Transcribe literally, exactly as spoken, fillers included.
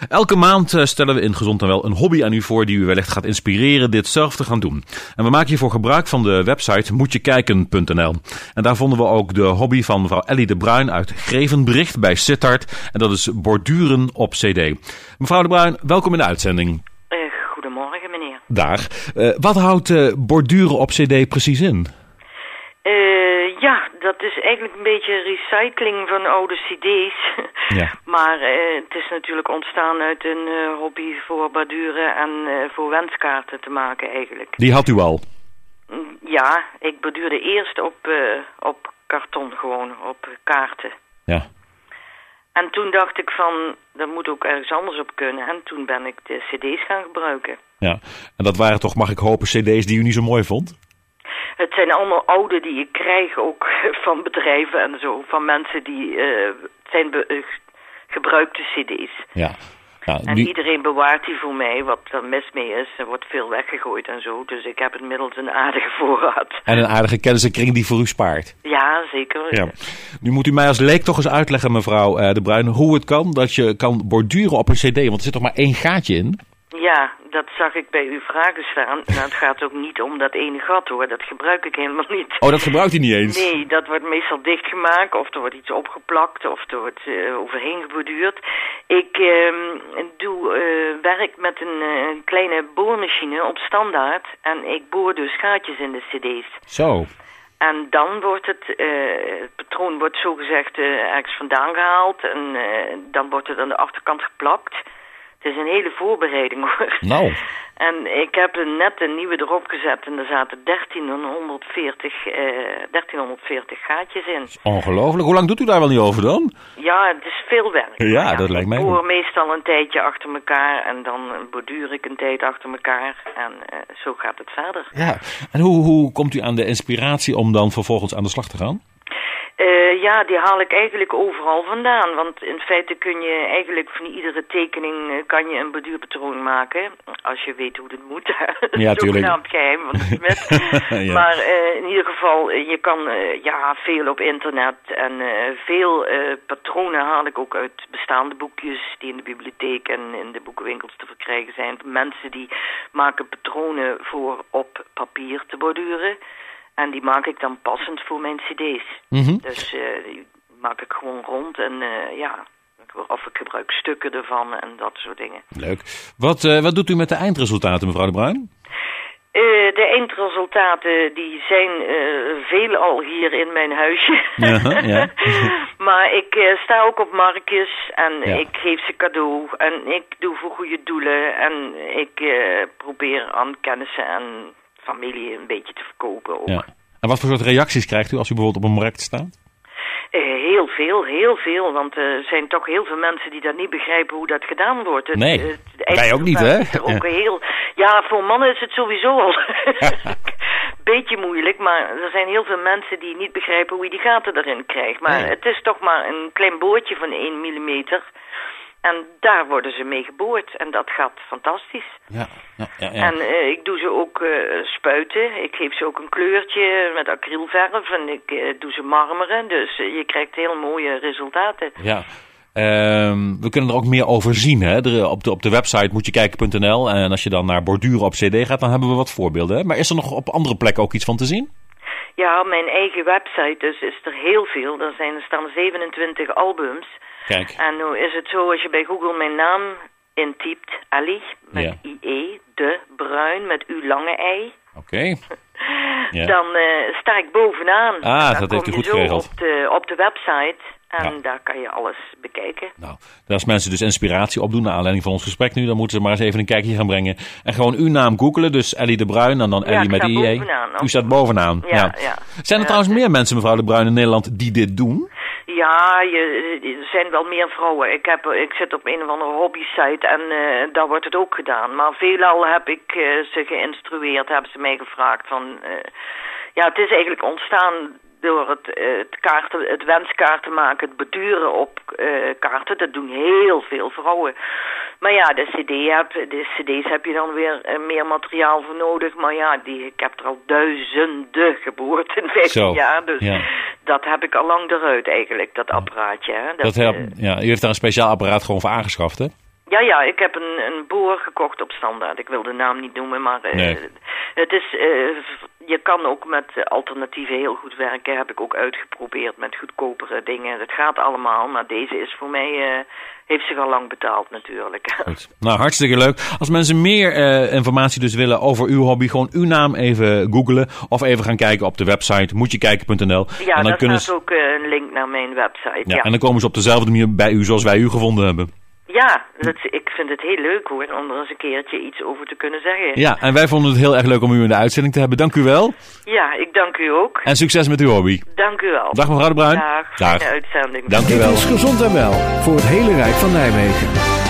Elke maand uh, stellen we in Gezond en Wel een hobby aan u voor die u wellicht gaat inspireren dit zelf te gaan doen. En we maken hiervoor gebruik van de website moetjekijken punt n l. En daar vonden we ook de hobby van mevrouw Ellie de Bruin uit Grevenbericht bij Sittard. En dat is borduren op cd. Mevrouw de Bruin, welkom in de uitzending. Uh, goedemorgen, meneer. Dag. Uh, wat houdt uh, borduren op cd precies in? Uh, ja, dat is eigenlijk een beetje recycling van oude cd's. Ja. Maar uh, het is natuurlijk ontstaan uit een uh, hobby voor borduren en uh, voor wenskaarten te maken eigenlijk. Die had u al? Ja, ik borduurde eerst op, uh, op karton gewoon, op kaarten. Ja. En toen dacht ik van, dat moet ook ergens anders op kunnen. En toen ben ik de cd's gaan gebruiken. Ja, en dat waren toch, mag ik hopen, cd's die u niet zo mooi vond? Het zijn allemaal oude die ik krijg ook van bedrijven en zo. Van mensen die, uh, het zijn be- uh, gebruikte cd's. Ja. Ja, en die... iedereen bewaart die voor mij, wat er mis mee is. Er wordt veel weggegooid en zo. Dus ik heb inmiddels een aardige voorraad. En een aardige kennissenkring die voor u spaart. Ja, zeker. Ja. Nu moet u mij als leek toch eens uitleggen, mevrouw uh, de Bruin, hoe het kan dat je kan borduren op een cd. Want er zit toch maar één gaatje in? Ja, dat zag ik bij uw vragen staan. Nou, het gaat ook niet om dat ene gat hoor, dat gebruik ik helemaal niet. Oh, dat gebruikt u niet eens? Nee, dat wordt meestal dichtgemaakt of er wordt iets opgeplakt of er wordt uh, overheen geborduurd. Ik uh, doe uh, werk met een uh, kleine boormachine op standaard en ik boor dus gaatjes in de cd's. Zo. En dan wordt het, uh, het patroon wordt zogezegd uh, ergens vandaan gehaald en uh, dan wordt het aan de achterkant geplakt. Het is een hele voorbereiding hoor. Nou. En ik heb er net een nieuwe erop gezet en er zaten dertienhonderdveertig, uh, dertienhonderdveertig gaatjes in. Ongelooflijk. Hoe lang doet u daar wel niet over dan? Ja, het is veel werk. Ja, ja dat lijkt mij. Ik boor meestal een tijdje achter elkaar en dan borduur ik een tijd achter elkaar en uh, zo gaat het verder. Ja, en hoe, hoe komt u aan de inspiratie om dan vervolgens aan de slag te gaan? Uh, ja, die haal ik eigenlijk overal vandaan. Want in feite kun je eigenlijk van iedere tekening uh, kan je een borduurpatroon maken. Als je weet hoe het moet. Ja, tuurlijk. Zogenaamd geheim van de smid. Ja. Maar uh, in ieder geval, uh, je kan uh, ja, veel op internet. En uh, veel uh, patronen haal ik ook uit bestaande boekjes die in de bibliotheek en in de boekenwinkels te verkrijgen zijn. Mensen die maken patronen voor op papier te borduren. En die maak ik dan passend voor mijn cd's. Mm-hmm. Dus uh, die maak ik gewoon rond en uh, ja, of ik gebruik stukken ervan en dat soort dingen. Leuk. Wat, uh, wat doet u met de eindresultaten, mevrouw de Bruin? Uh, de eindresultaten die zijn uh, veelal hier in mijn huisje. Uh-huh, ja. Maar ik uh, sta ook op marktjes en ja. ik geef ze cadeau en ik doe voor goede doelen en ik uh, probeer aan kennissen en familie een beetje te verkopen ook. Ja. En wat voor soort reacties krijgt u als u bijvoorbeeld op een markt staat? Uh, heel veel, heel veel. Want er uh, zijn toch heel veel mensen die dat niet begrijpen hoe dat gedaan wordt. Het, nee, uh, wij ook niet, hè? Ook ja. Heel, ja, voor mannen is het sowieso al beetje moeilijk. Maar er zijn heel veel mensen die niet begrijpen hoe je die gaten erin krijgt. Maar nee. Het is toch maar een klein boordje van één millimeter. En daar worden ze mee geboord. En dat gaat fantastisch. Ja, ja, ja, ja. En uh, ik doe ze ook uh, spuiten. Ik geef ze ook een kleurtje met acrylverf. En ik uh, doe ze marmeren. Dus uh, je krijgt heel mooie resultaten. Ja. Um, we kunnen er ook meer over zien. Hè? Er, op, de, op de website moetjekijken punt n l. En als je dan naar borduren op cd gaat, dan hebben we wat voorbeelden. Hè? Maar is er nog op andere plekken ook iets van te zien? Ja, op mijn eigen website dus is er heel veel. Er, zijn, er staan zevenentwintig albums. Kijk. En nu is het zo, als je bij Google mijn naam intypt, Ali, met ja. I E, de Bruin, met U lange ei. Oké. Okay. Ja. Dan uh, sta ik bovenaan. Ah, dat heeft u goed geregeld. Op de, op de website en ja. daar kan je alles bekijken. Nou, als mensen dus inspiratie opdoen naar aanleiding van ons gesprek nu, dan moeten ze maar eens even een kijkje gaan brengen. En gewoon uw naam googelen, dus Ellie de Bruin en dan ja, Ellie met I E. U staat bovenaan. Ja, ja. Ja. Zijn er ja. trouwens meer mensen, mevrouw de Bruin, in Nederland die dit doen? Ja, je, er zijn wel meer vrouwen. Ik, heb, ik zit op een of andere hobby-site en uh, daar wordt het ook gedaan. Maar veelal heb ik uh, ze geïnstrueerd, hebben ze mij gevraagd van... Uh, ja, het is eigenlijk ontstaan door het, uh, het, kaarten, het wenskaarten maken, het borduren op uh, kaarten. Dat doen heel veel vrouwen. Maar ja, de, C D heb, de cd's heb je dan weer uh, meer materiaal voor nodig. Maar ja, die, ik heb er al duizenden geboord in vijftien jaar. Dus ja. dat heb ik al lang eruit eigenlijk, dat apparaatje. Hè. Dat, dat helpt, uh, ja, u heeft daar een speciaal apparaat gewoon voor aangeschaft, hè? Ja, ja, ik heb een, een boor gekocht op standaard. Ik wil de naam niet noemen, maar uh, nee. het is, uh, je kan ook met alternatieven heel goed werken. Heb ik ook uitgeprobeerd met goedkopere dingen. Het gaat allemaal, maar deze is voor mij, uh, heeft zich al lang betaald natuurlijk. Goed. Nou, hartstikke leuk. Als mensen meer uh, informatie dus willen over uw hobby, gewoon uw naam even googlen of even gaan kijken op de website moetjekijken punt n l. Ja, en dan daar kunnen staat ook uh, een link naar mijn website. Ja, ja, en dan komen ze op dezelfde manier bij u zoals wij u gevonden hebben. Ja, dat, ik vind het heel leuk hoor, om er eens een keertje iets over te kunnen zeggen. Ja, en wij vonden het heel erg leuk om u in de uitzending te hebben. Dank u wel. Ja, ik dank u ook. En succes met uw hobby. Dank u wel. Dag mevrouw De Bruin. Dag, fijne uitzending. Dank u wel. Dit is Gezond en Wel voor het hele Rijk van Nijmegen.